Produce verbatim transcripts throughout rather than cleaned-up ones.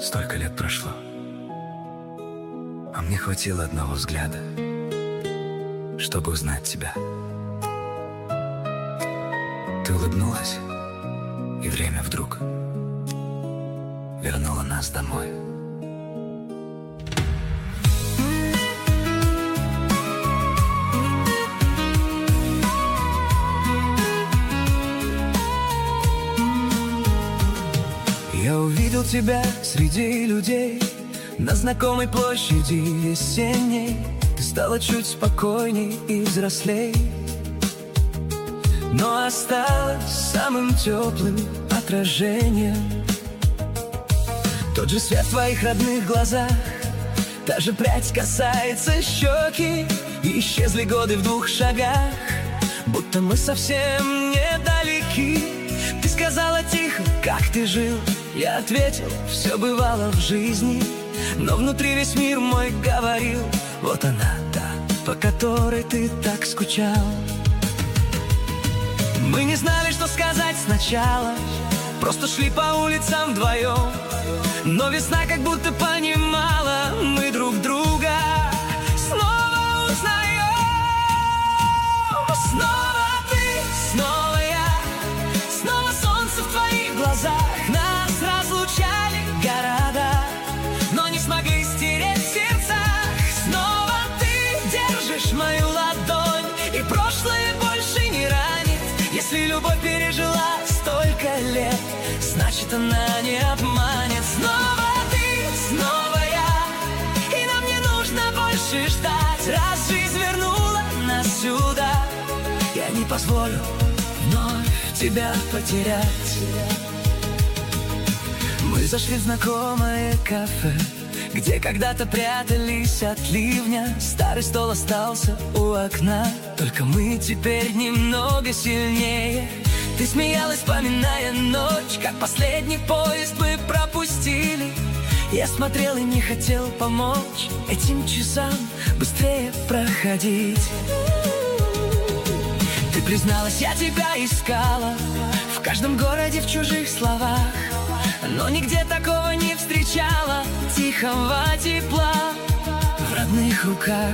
Столько лет прошло, а мне хватило одного взгляда, чтобы узнать тебя. Ты улыбнулась, и время вдруг вернуло нас домой. Я увидел тебя среди людей на знакомой площади весенней. Ты стала чуть спокойней и взрослей, но осталась самым теплым отражением. Тот же свет в твоих родных глазах, та же прядь касается щеки, и исчезли годы в двух шагах, будто мы совсем недалеки. Ты сказала тихо, как ты жил. Я ответил, все бывало в жизни, но внутри весь мир мой говорил: вот она, та, по которой ты так скучал. Мы не знали, что сказать сначала, просто шли по улицам вдвоем, но весна как будто понимала, мы друг друга снова узнаем. Снова ты, снова я, снова солнце в твоих глазах. Нас разлучали города, но не смогли стереть в сердцах. Снова ты держишь мою ладонь, и прошлое больше не ранит. Если любовь пережила столько лет, значит она не обманет. Снова ты, снова я, и нам не нужно больше ждать. Раз жизнь вернула нас сюда, я не позволю вновь тебя потерять. Мы зашли в знакомое кафе, где когда-то прятались от ливня. Старый стол остался у окна, только мы теперь немного сильнее. Ты смеялась, вспоминая ночь, как последний поезд мы пропустили. Я смотрел и не хотел помочь этим часам быстрее проходить. Ты призналась, я тебя искала в каждом городе, в чужих словах, но нигде такого не встречала тихого тепла в родных руках.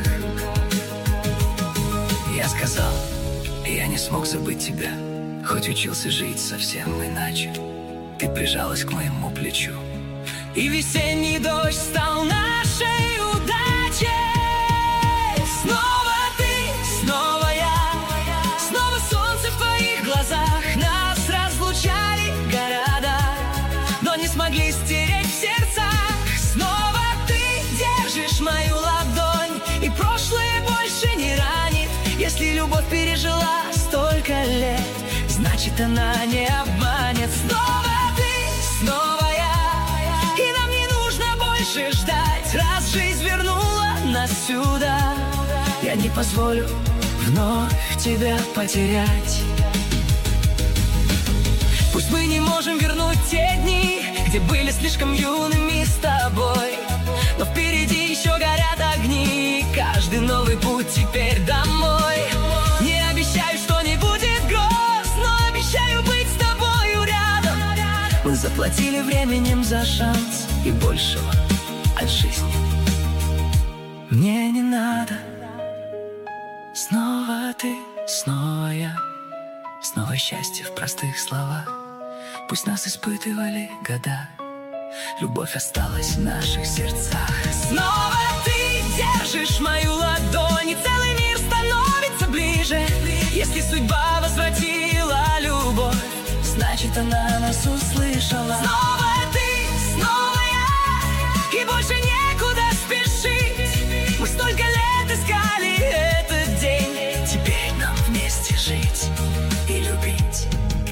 Я сказал, я не смог забыть тебя, хоть учился жить совсем иначе. Ты прижалась к моему плечу, и весенний дождь стал нашей удачей. Снова ты, снова я, снова солнце в твоих глазах. Нас разлучали города, но не смогли стереть в сердцах. Снова ты держишь мою ладонь, и прошлое больше не ранит. Если любовь пережила столько лет, значит она не обманет. Снова ты, снова я, и нам не нужно больше ждать. Раз жизнь вернула нас сюда, я не позволю вновь тебя потерять. Пусть мы не можем вернуть те дни, где были слишком юными с тобой, но впереди еще горят огни, каждый новый путь теперь домой. Не обещаю, что не будет гроз, но обещаю быть с тобою рядом. Мы заплатили временем за шанс, и большего от жизни мне не надо. Снова ты, снова я, снова счастье в простых словах. Пусть нас испытывали года, любовь осталась в наших сердцах. Снова ты держишь мою ладонь, и целый мир становится ближе. Если судьба возвратила любовь, значит она нас услышала. Снова ты, снова я, и больше некуда спешить. Мы столько лет искали этот день, теперь нам вместе жить и любить.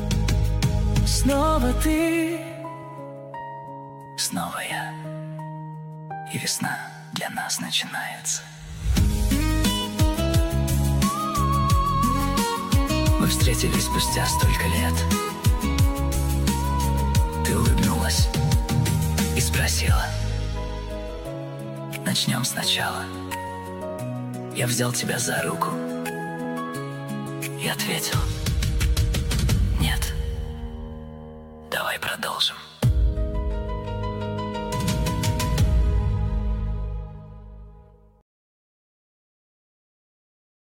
Снова ты, снова я, и весна для нас начинается. Мы встретились спустя столько лет. Ты улыбнулась и спросила: начнем сначала. Я взял тебя за руку и ответил: нет, давай продолжим.